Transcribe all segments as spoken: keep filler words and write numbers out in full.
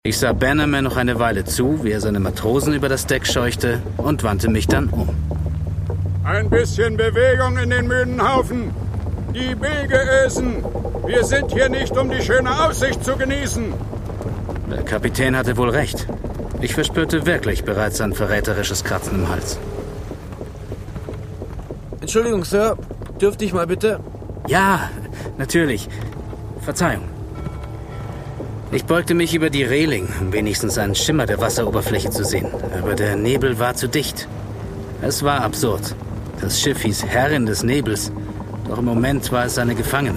Ich sah Bannerman noch eine Weile zu, wie er seine Matrosen über das Deck scheuchte, und wandte mich dann um. Ein bisschen Bewegung in den müden Haufen. Die Wege ösen. Wir sind hier nicht, um die schöne Aussicht zu genießen. Der Kapitän hatte wohl recht. Ich verspürte wirklich bereits ein verräterisches Kratzen im Hals. Entschuldigung, Sir. Dürfte ich mal bitte? Ja, natürlich. Verzeihung. Ich beugte mich über die Reling, um wenigstens einen Schimmer der Wasseroberfläche zu sehen. Aber der Nebel war zu dicht. Es war absurd. Das Schiff hieß Herrin des Nebels, doch im Moment war es eine Gefangene.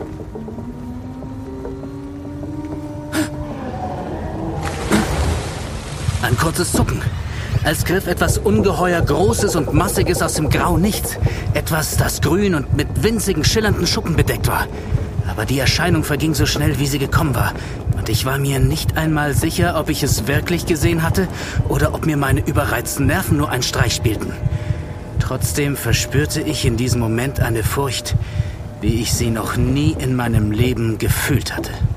Ein kurzes Zucken, als griff etwas ungeheuer Großes und Massiges aus dem Grau Nichts. Etwas, das grün und mit winzigen, schillernden Schuppen bedeckt war. Aber die Erscheinung verging so schnell, wie sie gekommen war. Und ich war mir nicht einmal sicher, ob ich es wirklich gesehen hatte oder ob mir meine überreizten Nerven nur einen Streich spielten. Trotzdem verspürte ich in diesem Moment eine Furcht, wie ich sie noch nie in meinem Leben gefühlt hatte.